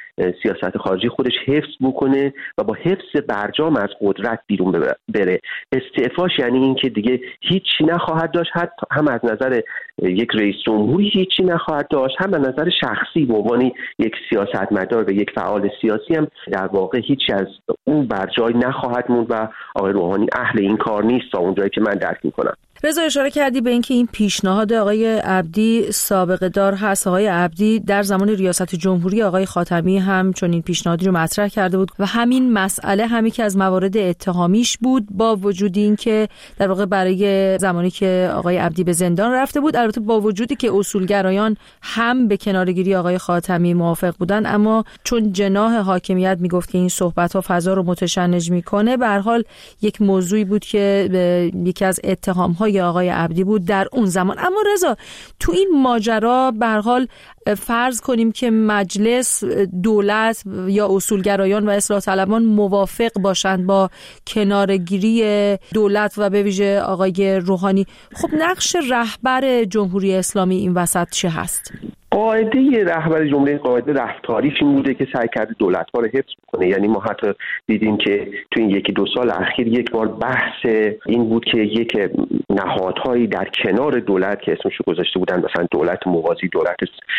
S13: سیاست خارجی خودش حفظ بکنه و با حفظ برجام از قدرت بیرون بره. استعفاش یعنی این که دیگه هیچی نخواهد داشت، هم از نظر یک رئیس جمهوری هیچی نخواهد داشت، هم از نظر شخصی به عنوان یک سیاستمدار و یک فعال سیاسی هم در واقع هیچی از اون بر جای نخواهد موند و آقای روحانی اهل این کار نیست تا اونجایی که من درک میکنم.
S1: رضا اشاره کردی به اینکه این پیشنهاد آقای عبدی سابقه دار هست. آقای عبدی در زمان ریاست جمهوری آقای خاتمی هم چون این پیشنهادی رو مطرح کرده بود و همین مسئله همی که از موارد اتهامیش بود، با وجود اینکه در واقع برای زمانی که آقای عبدی به زندان رفته بود، البته با وجودی که اصولگرایان هم به کناره‌گیری آقای خاتمی موافق بودن، اما چون جناح حاکمیت میگفت که این صحبت‌ها فضا رو متشنج میکنه، به هر حال یک موضوعی بود که یکی از اتهام‌های آقای عبدی بود در اون زمان. اما رضا، تو این ماجرا به هر حال فرض کنیم که مجلس، دولت یا اصولگرایان و اصلاح طلبان موافق باشند با کناره‌گیری دولت و به ویژه آقای روحانی، خب نقش رهبر جمهوری اسلامی این وسط چه هست؟
S13: قاعده رهبر جمهوری قاعده رفتاریش این بوده که سعی کرده دولت‌ها رو حفظ کنه. یعنی ما حتی دیدیم که تو این یکی دو سال اخیر یک بار بحث این بود که یک نهادهایی در کنار دولت که اسمش رو گذاشته بودن مثلا دولت موازی، دولت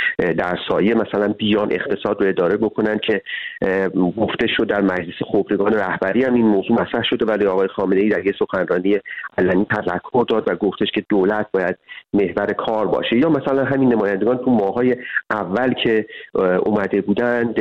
S13: در سایه، مثلا بیان اقتصاد رو اداره بکنن که گفته شد در مجلس خبرگان رهبری هم این موضوع مطرح شده، ولی آقای خامنه‌ای در یک سخنرانی علنی تذکر داد و گفتش که دولت باید محور کار باشه. یا مثلا همین نمایندگان تو ماه‌های اول که اومده بودند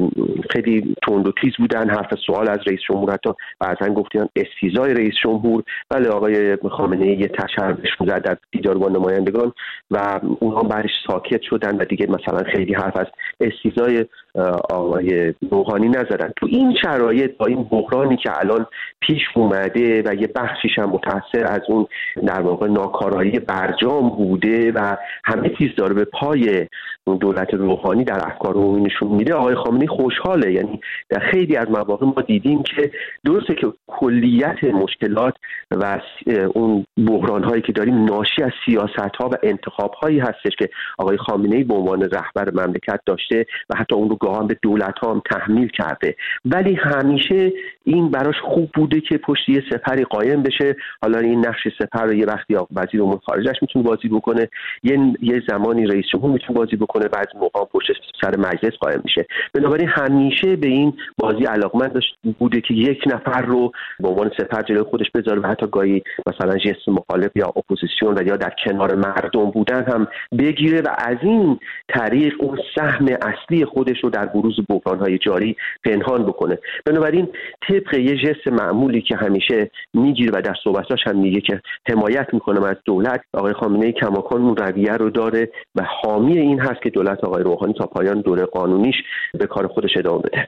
S13: خیلی تند و تیز بودن، حرف سوال از رئیس جمهور، حتی بعضن گفتن استیزای رئیس جمهور، ولی آقای خامنه‌ای یه تشربش زد در دیدار با نمایندگان و اونها برش ساکت شدن و دیگه مثلا خیلی حرف از استیزای آقای روحانی نزدن. تو این شرایط با این بحرانی که الان پیش اومده و یه بخشیش هم متأثر از اون در واقع ناکارایی برجام بوده و همه چیز داره به پای دولت روحانی در افکار عمومی نشون میده، آقای خامنه‌ای خوشحاله. یعنی در خیلی از مواقع ما دیدیم که درسته که کلیت مشکلات و اون بحران‌هایی که داریم ناشی از سیاست‌ها و انتخاب‌هایی هستش که آقای خامنه‌ای به عنوان رهبر مملکت داشته و حتی اون رو گاهن به دولت‌ها هم تحمیل کرده، ولی همیشه این براش خوب بوده که پشت یه سپری قایم بشه. حالا این نقش سپر رو یه وقتی وزیر امور خارجه‌اش میتونه بازی بکنه، یه زمانی رئیس جمهور میتونه بازی بکنه، بعضی موقع پشت سر مجلس قایم میشه. بنابراین همیشه به این بازی علاقمند بوده که یک نفر رو به عنوان سپر جلوی خودش بذاره و حتی گاهی مثلا جست مخالف یا اپوزیسیون و یا در کنار مردم بودن هم بگیره و از این طریق اون سهم اصلی خودش رو در بروز بحران‌های جاری پنهان بکنه. بنابراین طبق یه جست معمولی که همیشه میگیره و در صحبتاش هم میگه که حمایت میکنه از دولت، آقای خامنه‌ای کماکان اون رویه رو داره و حامی این هست که دولت آقای روحانی تا پایان دوره قانونیش به کار خودش ادامه بده.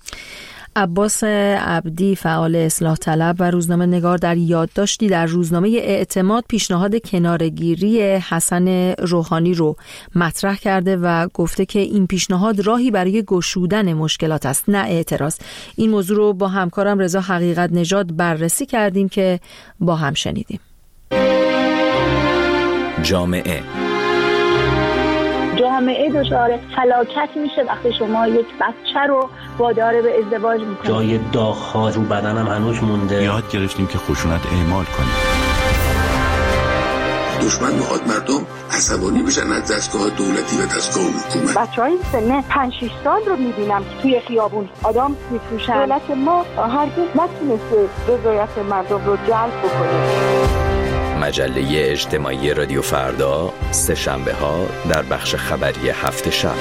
S1: عباس عبدی، فعال اصلاح طلب و روزنامه نگار، در یادداشتی در روزنامه اعتماد پیشنهاد کناره‌گیری حسن روحانی رو مطرح کرده و گفته که این پیشنهاد راهی برای گشودن مشکلات است، نه اعتراض. این موضوع رو با همکارم رضا حقیقت نژاد بررسی کردیم که با هم شنیدیم.
S14: جامعه
S15: دچار فلاکت میشه وقتی شما یک بچه رو وادار به ازدواج میکنید.
S16: جای داغ‌ها رو بدنم هنوز مونده.
S17: یاد گرفتیم که خشونت اعمال کنیم.
S14: دشمن میخواد مردم عصبانی بشن از دستگاه دولتی و دستگاه حکومت.
S15: بچهای سن 5-6 سال رو میبینم که توی خیابون آدم میفروشن. دولت ما هرگز نتونسته رضایت مردم رو جلب بکنه.
S16: مجله اجتماعی رادیو فردا، سه شنبه ها در بخش خبری هفت شب.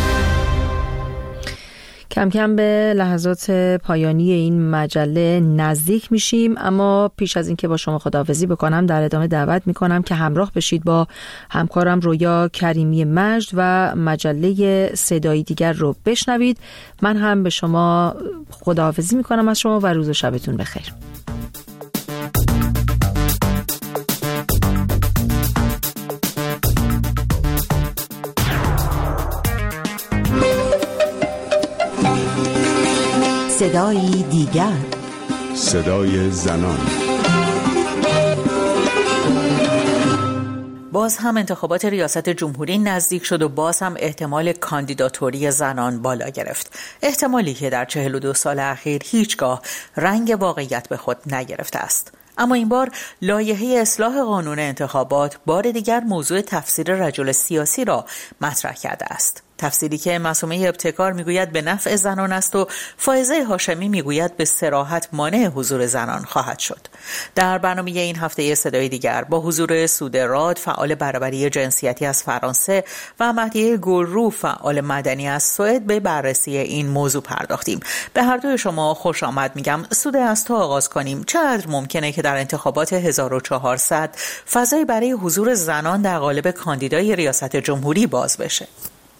S1: کم کم به لحظات پایانی این مجله نزدیک میشیم، اما پیش از اینکه با شما خداحافظی بکنم در ادامه دعوت میکنم که همراه بشید با همکارم رویا کریمی مجد و مجله صدایی دیگر رو بشنوید. من هم به شما خداحافظی میکنم از شما و روز و شبتون بخیر.
S17: صدای دیگر،
S12: صدای زنان.
S18: باز هم انتخابات ریاست جمهوری نزدیک شد و باز هم احتمال کاندیداتوری زنان بالا گرفت. احتمالی که در 42 سال اخیر هیچگاه رنگ واقعیت به خود نگرفته است. اما این بار لایحه اصلاح قانون انتخابات بار دیگر موضوع تفسیر رجل سیاسی را مطرح کرده است. تفسیری که معصومه ابتکار میگوید به نفع زنان است و فائزه هاشمی میگوید به صراحت مانع حضور زنان خواهد شد. در برنامه این هفته صدای دیگر با حضور سوده راد، فعال برابری جنسیتی از فرانسه و مهدیه گلرو، فعال مدنی از سوئد، به بررسی این موضوع پرداختیم. به هر دوی شما خوش آمد میگم. سوده، از تو آغاز کنیم. چقدر ممکنه که در انتخابات 1400 فضایی برای حضور زنان در قالب کاندیدای ریاست جمهوری باز بشه؟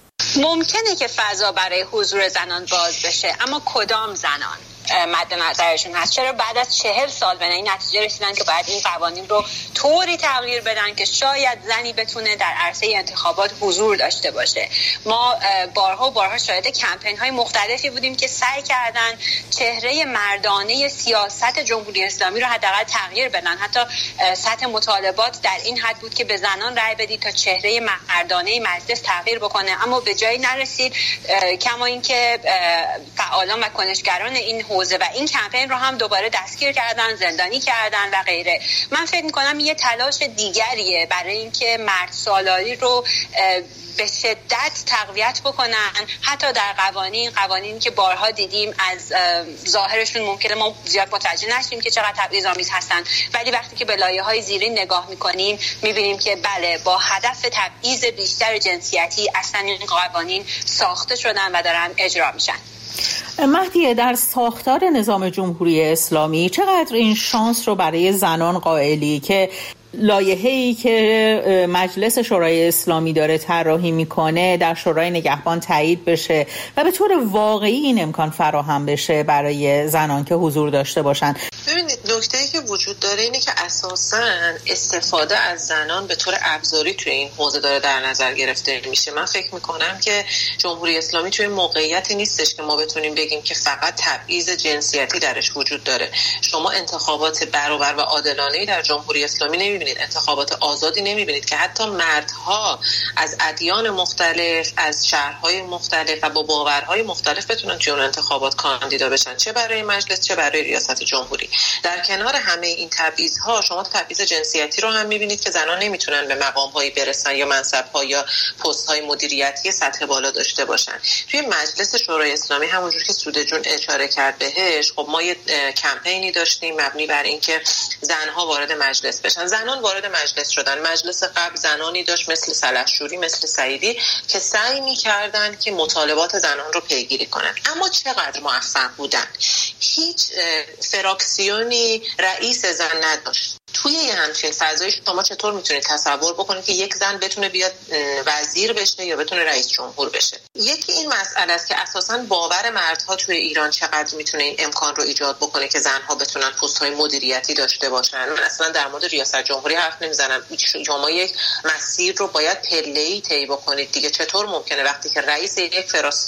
S19: ممکنه که فضا برای حضور زنان باز بشه، اما کدام زنان مد نظرشون هست؟ چرا بعد از 40 سال به این نتیجه رسیدن که باید این قوانین رو طوری تغییر بدن که شاید زنی بتونه در عرصه انتخابات حضور داشته باشه؟ ما بارها شاهد کمپین های مختلفی بودیم که سعی کردن چهره مردانه سیاست جمهوری اسلامی رو حداقل تغییر بدن. حتی سطح مطالبات در این حد بود که به زنان رأی بدید تا چهره مردانه مجلس تغییر بکنه، اما به جایی نرسید. کما اینکه فعالان و کنشگران این حوزه و این کمپین رو هم دوباره دستگیر کردن، زندانی کردن و غیره. من فکر می‌کنم یه تلاش دیگریه برای اینکه مرد سالاری رو به شدت تقویت بکنن. حتی در قوانین که بارها دیدیم از ظاهرشون ممکنه ما زیاد متوجه نشیم که چقدر تبعیض‌آمیز هستن، ولی وقتی که به لایه‌های زیرین نگاه می‌کنیم می‌بینیم که بله، با هدف تبعیض بیشتر جنسیتی اصلا این قوانین ساخته شدن و دارن اجرا میشن.
S18: مهدیه، در ساختار نظام جمهوری اسلامی چقدر این شانس رو برای زنان قائلی که لایحه‌ای که مجلس شورای اسلامی داره طراحی میکنه در شورای نگهبان تایید بشه و به طور واقعی این امکان فراهم بشه برای زنان که حضور داشته باشن؟
S20: ببینید، نکته‌ای که وجود داره اینه که اساساً استفاده از زنان به طور ابزاری توی این حوزه داره در نظر گرفته میشه. من فکر میکنم که جمهوری اسلامی توی موقعیتی نیستش که ما بتونیم بگیم که فقط تبعیض جنسیتی درش وجود داره. شما انتخابات برابر و عادلانه‌ای در جمهوری اسلامی نمیبینید، انتخابات آزادی نمیبینید که حتی مردها از ادیان مختلف، از شهرهای مختلف و با باورهای مختلف بتونن توی اون انتخابات کاندیدا بشن، چه برای مجلس چه برای ریاست جمهوری. در کنار همه این تبعیض‌ها شما تبعیض جنسیتی رو هم می‌بینید که زنان نمیتونن به مقام‌هایی برسن یا منصب‌ها یا پست‌های مدیریتی سطح بالا داشته باشن. توی مجلس شورای اسلامی همونجور که سوده جون اشاره کرد بهش، خب ما یه کمپینی داشتیم مبنی بر اینکه زن‌ها وارد مجلس بشن. زنان وارد مجلس شدن. مجلس قبل زنانی داشت مثل سلحشوری، مثل سعیدی که سعی می‌کردن که مطالبات زنان رو پیگیری کنن، اما چقدر موفق بودن؟ هیچ فراکسیونی رئیس زن نداشت. توی یه همچین فضایی شما چطور میتونید تصور بکنید که یک زن بتونه بیاد وزیر بشه یا بتونه رئیس جمهور بشه؟ یکی این مسئله است که اساساً باور مردها توی ایران چقدر میتونه این امکان رو ایجاد بکنه که زنها بتونن پست‌های مدیریتی داشته باشن. من اصلا در مورد ریاست جمهوری حرف نمیزنم. شما یک مسیر رو باید پله‌ای طی بکنید دیگه. چطور ممکنه وقتی که رئیس یک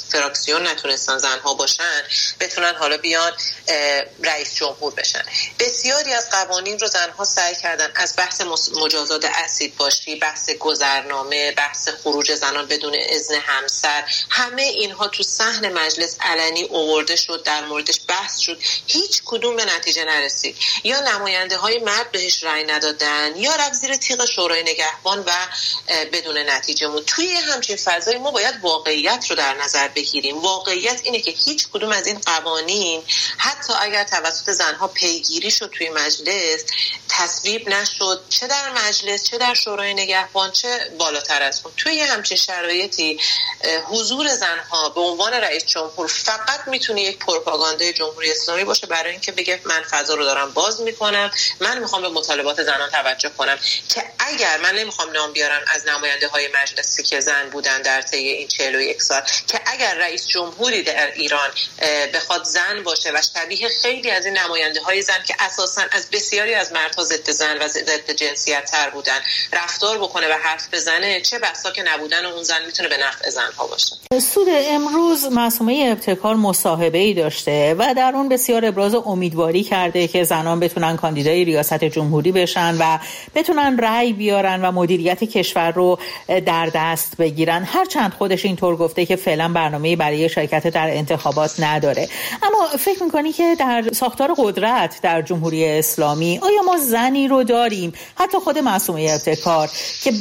S20: فراکسیون نتونستن زنها باشن بتونن حالا بیان رئیس جمهور بشن؟ بسیاری از قوانین رو زنها سعی کردن، از بحث مجازات اسیدپاشی، بحث گذرنامه، بحث خروج زنان بدون اذن همسر، همه اینها تو صحن مجلس علنی آورده شد، در موردش بحث شد، هیچ کدوم به نتیجه نرسید. یا نماینده های مرد بهش رأی ندادن یا رفت زیر تیغ شورای نگهبان و بدون نتیجه موند. توی همچین فضایی ما باید واقعیت رو در نظر بگیریم. واقعیت اینه که هیچ کدوم از این قوانین حتی اگر توسط زنها پیگیری شد توی مجلس تصویب نشد، چه در مجلس چه در شورای نگهبان چه بالاتر از اون. توی همچین شرایطی حضور زنها به عنوان رئیس جمهور فقط میتونه یک پروپاگاندای جمهوری اسلامی باشه برای اینکه بگه من فضا رو دارم باز میکنم، من میخوام به مطالبات زنان توجه کنم. که اگر من نمیخوام نام بیارم از نماینده های مجلسی که زن بودن در طی این 41 سال، که اگر رئیس جمهوری در ایران بخواد زن باشه و شبیه خیلی از این نماینده های زن که اساسا از بسیاری از مردها ضد زن و ضد جنسیت تر بودن رفتار بکنه و حرف بزنه، چه بسا که نبودن اون زن میتونه به نفع زنها باشه.
S18: سود امروز معصومه ابتکار مصاحبه‌ای داشته و در اون بسیار ابراز امیدواری کرده که زنان بتونن کاندیدای ریاست جمهوری بشن و بتونن رأی بیارن و مدیریت کشور رو در دست بگیرن، هرچند خودش اینطور گفته که فعلا برنامه‌ای برای شرکت در انتخابات نداره. اما فکر می‌کنی که در ساختار قدرت در جمهوری اسلامی آیا ما زنی رو داریم، حتی خود معصومه ابتکار، که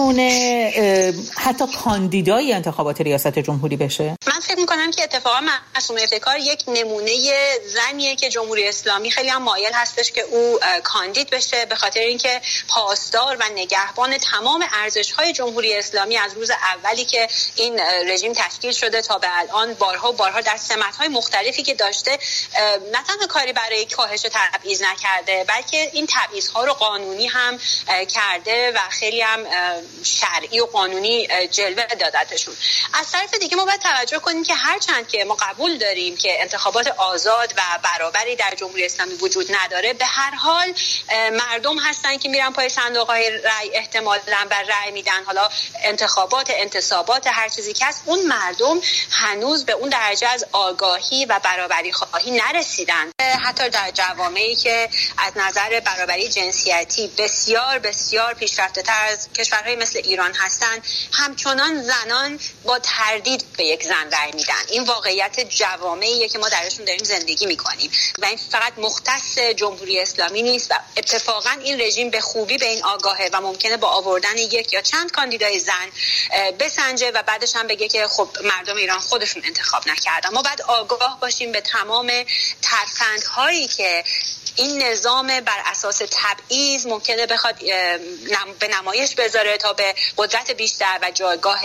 S18: بتونه حتی کاندیدای انتخابات ریاست جمهوری بشه؟
S19: من فکر می‌کنم که اتفاقا معصومه ابتکار یک نمونه زنیه که جمهوری اسلامی خیلی هم مایل هستش که او کاندید بشه، به خاطر اینکه پاسدار و نگهبان تمام ارزش‌های جمهوری اسلامی از روز اولی که این رژیم تشکیل شده تا به الان بارها و بارها در سمت‌های مختلفی که داشته نه تنها کاری برای کاهش تبعیض نکرده، بلکه این تبعیض‌ها رو قانونی هم کرده و خیلی هم شرعی و قانونی جلوه دادتشون. از طرف دیگه ما باید توجه کنیم که هرچند که ما قبول داریم که انتخابات آزاد و برابری در جمهوری اسلامی وجود نداره، به هر حال مردم هستن که میرن پای صندوق‌های رأی احتمالاً و رأی میدن. حالا انتخابات، انتصابات، هر چیزی که هست، اون مردم هنوز به اون درجه از آگاهی و برابری خواهی نرسیدن. حتی در جوامعی که از نظر برابری جنسیتی بسیار بسیار پیشرفته‌تر از کشورهای مثل ایران هستن، همچنان زنان با تردید به یک زن رأی میدن. این واقعیت جوامعیه که ما درشون داریم زندگی میکنیم و این فقط مختص جمهوری اسلامی نیست و اتفاقا این رژیم به خوبی به این آگاهه و ممکنه با آوردن یک یا چند کاندیدای زن بسنجه و بعدش هم بگه که خب مردم ایران خودشون انتخاب نکردن. ما باید آگاه باشیم به تمام ترفندهایی که این نظام بر اساس تبعیض ممکنه بخواد به نمایش بذاره تا به قدرت بیشتر و جایگاه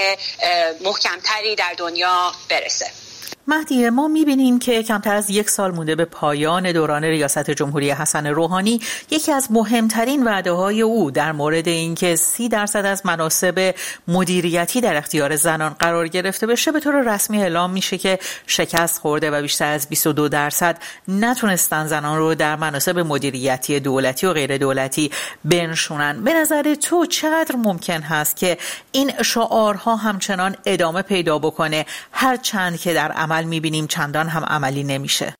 S19: محکمتری در دنیا برسه.
S18: مهدی، ما می‌بینیم که کمتر از 1 سال مونده به پایان دوران ریاست جمهوری حسن روحانی. یکی از مهمترین وعده‌های او در مورد اینکه 30% از مناصب مدیریتی در اختیار زنان قرار گرفته بشه به طور رسمی اعلام میشه که شکست خورده و بیشتر از 22% نتونستن زنان رو در مناصب مدیریتی دولتی و غیر دولتی بنشونن. به نظر تو چقدر ممکن هست که این شعارها همچنان ادامه پیدا بکنه، هرچند که در عمل می‌بینیم چندان هم عملی نمیشه؟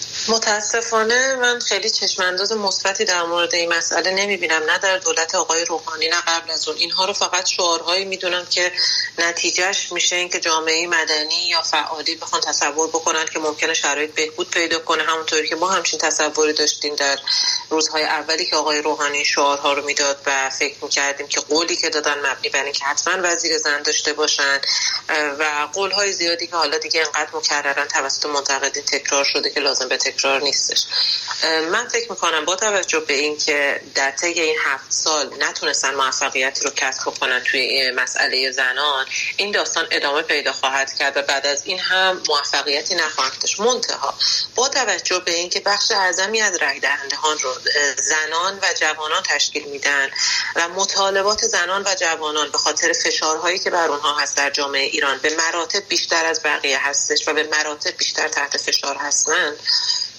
S20: متاسفانه من خیلی چشمانداز مثبتی در مورد این مسئله نمیبینم، نه در دولت آقای روحانی نه قبل از اون. اینها رو فقط شعارهایی میدونم که نتیجهش میشه این که جامعه مدنی یا فعالی بخوان تصور بکنن که ممکنه شرایط بهبود پیدا کنه، همونطوری که ما همچین تصوری داشتیم در روزهای اولی که آقای روحانی شعارها رو میداد و فکر میکردیم که قولی که دادن مبنی بر اینکه حتما وزیر زن داشته باشن و قولهای زیادی که حالا دیگه انقدر مکررن توسط منتقدین تکرار شده که لازم به تکرار نیستش. من فکر میکنم با توجه به این که در طی این 7 سال نتونستن موفقیتی رو کسب کنن توی مسئله زنان، این داستان ادامه پیدا خواهد کرد و بعد از این هم موفقیتی نخواهد داشت. منتها با توجه به این که بخش اعظمی از رای دهندگان رو زنان و جوانان تشکیل میدن و مطالبات زنان و جوانان به خاطر فشارهایی که بر اونها هست در جامعه ایران به مراتب بیشتر از بقیه هستش و به مراتب بیشتر تحت فشار هستن،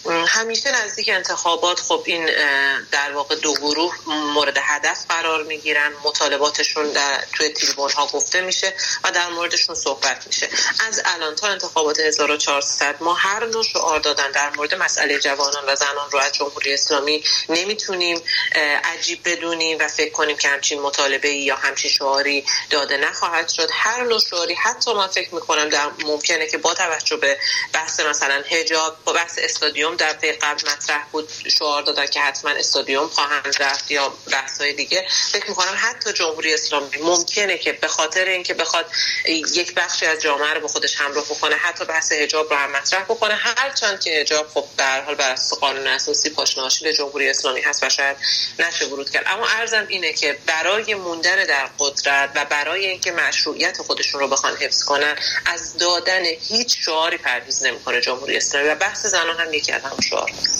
S20: همیشه نزدیک انتخابات خب این در واقع دو گروه مورد هدف قرار میگیرن، مطالباتشون توی تریبون ها گفته میشه و در موردشون صحبت میشه. از الان تا انتخابات 1400 ما هر نوع شعار دادن در مورد مسئله جوانان و زنان رو از جمهوری اسلامی نمیتونیم عجیب بدونیم و فکر کنیم که همچین مطالبه‌ای یا همچین شعاری داده نخواهد شد. هر نوع شعاری، حتی من فکر میکنم ممکنه که با توجه به بحث مثلا حجاب، با بحث استادیوم در دفعه قبل مطرح بود، شعار دادن که حتما استادیوم خواهند رفت یا بحث‌های دیگه. فکر میکنم حتی جمهوری اسلامی ممکنه که به خاطر اینکه بخواد یک بخشی از جامعه رو به خودش همراه بکنه، حتی بحث حجاب رو هم مطرح بکنه، هرچند که حجاب خب به هر حال بر اساس قانون اساسی پاشناشیل جمهوری اسلامی هست و شاید نشه ورود کرد. اما عرضم اینه که برای موندن در قدرت و برای اینکه مشروعیت خودشون رو بخوان حفظ کنن، از دادن هیچ شعاری پرهیز نمیکنه جمهوری اسلامی و بحث زنان هم یکی از همون شعار هست.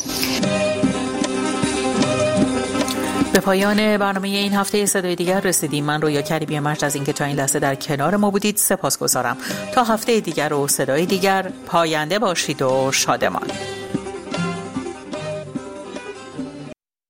S18: به پایان برنامه این هفته صدای دیگر رسیدیم. من رویا کریمی مجد از اینکه تا این لحظه در کنار ما بودید سپاسگزارم. تا هفته دیگر و صدای دیگر، پاینده باشید و شادمان.